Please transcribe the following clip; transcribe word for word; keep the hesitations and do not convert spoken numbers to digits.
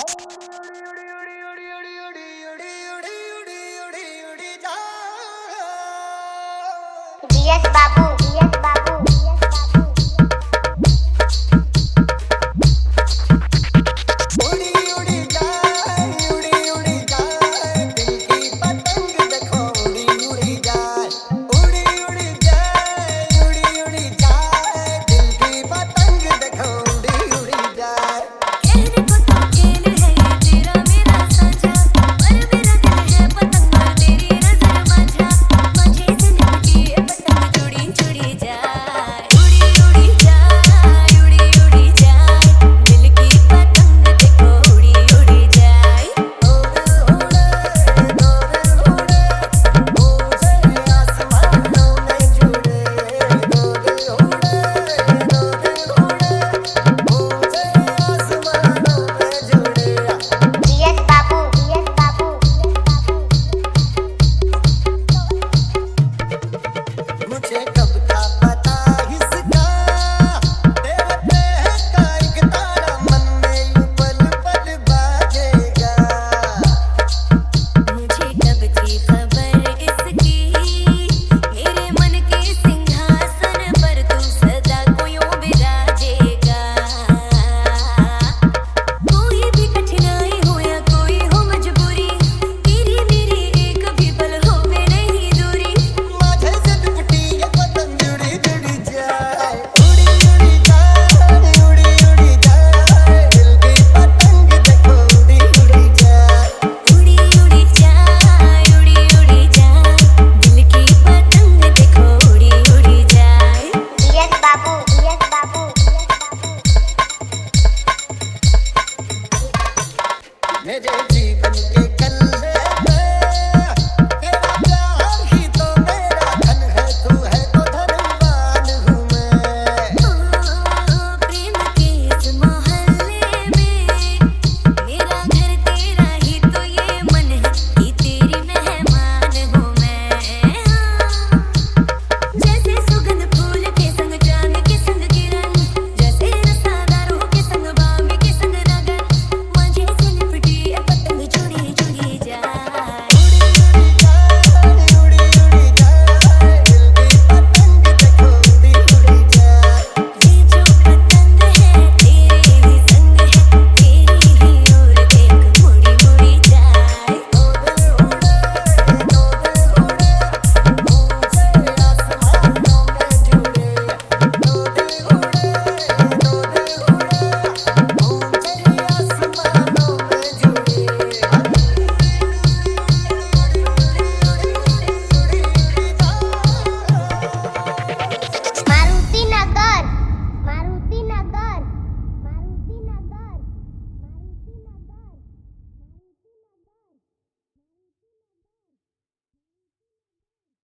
GS बाबू GS बाबू उड़ी उड़ी जाए उड़ी उड़ी जाए दिल की पतंग देखो उड़ी उड़ी जाए उड़ी उड़ी जाए उड़ी उड़ी जाए दिल की पतंग देखो उड़ी उड़ी जाए कहने को तो खेल है ये तेरा मेरा साझा पर मेरा दिल है पतंग और तेरी नजर माझा मुझे से लिपटी ये पतंग जुड़ी जुड़ी जाए उड़ी उड़ी जाए उड़ी उड़ी जाए दिल की पतंग देखो उड़ी उड़ी जाए उड़े उड़े उड़े उड़े ऊंचे आसमानों में जुड़े उड़े उड़े उड़े उड़े ऊंचे आसमानों में जुड़े जीएस बाबू जीएस बाबू मुझे कब था पता इसका तेरे प्यार का एक तारा मन में यूं पल पल बाजेगा मुझे कब थी खबर इसकी मेरे मन के सिंहासन पर तू सदा कोयों विराजेगा कोई भी कठिनाई हो या कोई हो मजबूरी तेरी मेरी एक भी पल होवे नहीं दूरी माझे से दुपट्टी ये पतंग जुड़ी जुड़ी जाए उड़ी उड़ी जाए उड़ी उड़ी जाए दिल की पतंग देखो उड़ी उड़ी जाए उड़ी उड़ी जाए उड़ी उड़ी जाए दिल की पतंग देखो उड़ी उड़ी जाए जीएस बाबू जीएस बाबू मेरे जीवन